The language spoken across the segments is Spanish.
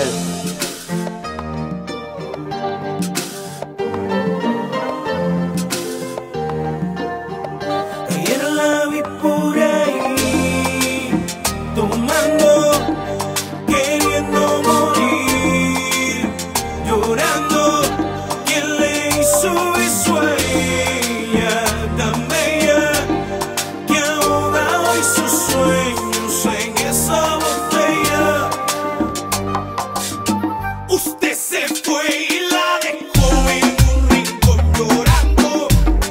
nivel. Ayer la vi por ahí, tomando, queriendo morir, llorando. ¿Quién le hizo eso a ella tan bella que ahoga hoy sus sueños en esa botella? Usted se fue y la dejó en un rincón llorando,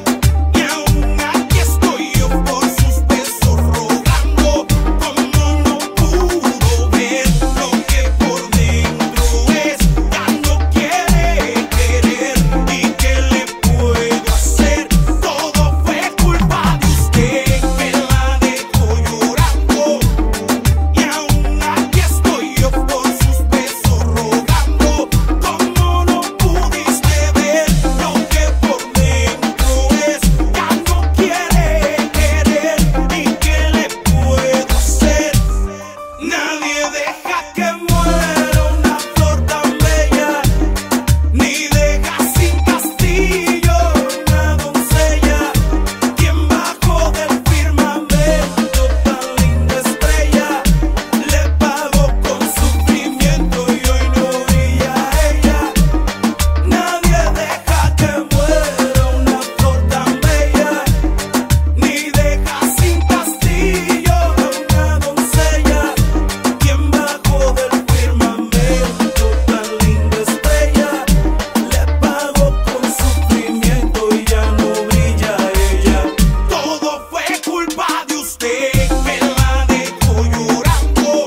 y aún aquí estoy yo por sus besos rogando. Como no pudo ver lo que por dentro es, ya no quiere querer. ¿Y qué le puedo hacer? Todo fue culpa de usted que la dejó llorando, y aún aquí estoy yo por sus besos rogando. Como no pudiste ver lo que por dentro es, ya no quiere querer. ¿Y qué le puedo hacer? Nadie deja que muera una flor tan bella, ni deja sin castillo una doncella. Quien bajó del firmamento tan linda estrella, le pagó con sufrimiento y hoy no brilla ella. Nadie deja que muera una flor tan bella, ni deja sin castillo una doncella. Quien bajó del firmamento tan linda estrella, le pagó con sufrimiento y ya no brilla ella. Todo fue culpa de usted que la dejó llorando,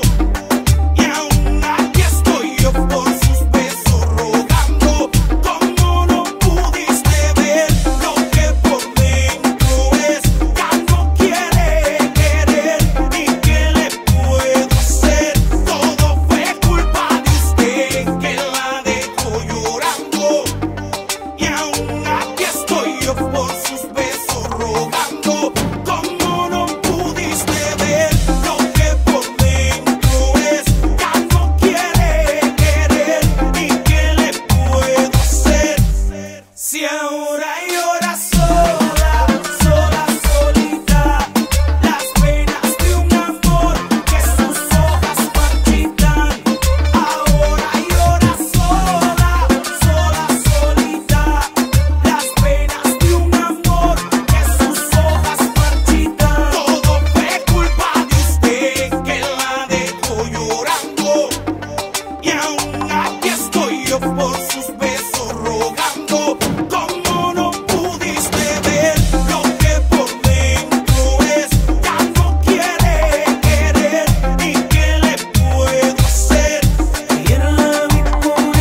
y aún aquí estoy yo por sus besos rogando. Como no pudiste ver lo que por dentro es, ya no quiere querer. ¿Y qué le puedo hacer? Todo fue culpa de usted que la dejó llorando, y aún aquí estoy yo por sus besos rogando. Como no pudiste ver lo que por dentro es, ya no quiere querer. ¿Y qué le puedo hacer? Si ahora llora sola, sola, solita, las penas de un amor que sus hojas marchitan. Ahora llora sola, sola, solita, las penas de un amor que sus hojas marchitan. Todo fue culpa de usted que la dejó llorando, y aún aquí estoy yo por sus besos rogando. Como no pudiste ver lo que por dentro es, ya no quiere querer. ¿Y qué le puedo hacer? Ayer la vi por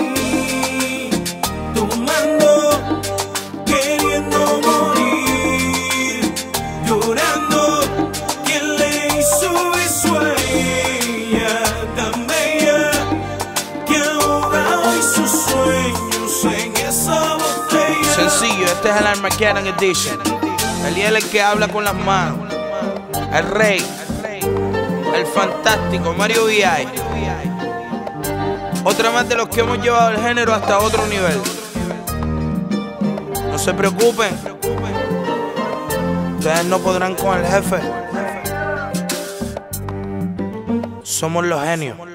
ahí, tomando, queriendo morir, llorando. ¿Quién le hizo eso a ella tan bella que ahoga hoy sus sueños en esa botella? Sencillo, este es el Armageddon Edition. Eliel es el que habla con las manos. El rey, el fantástico Mario VI. Otra más de los que hemos llevado el género hasta otro nivel. No se preocupen, ustedes no podrán con el jefe. Somos los genios.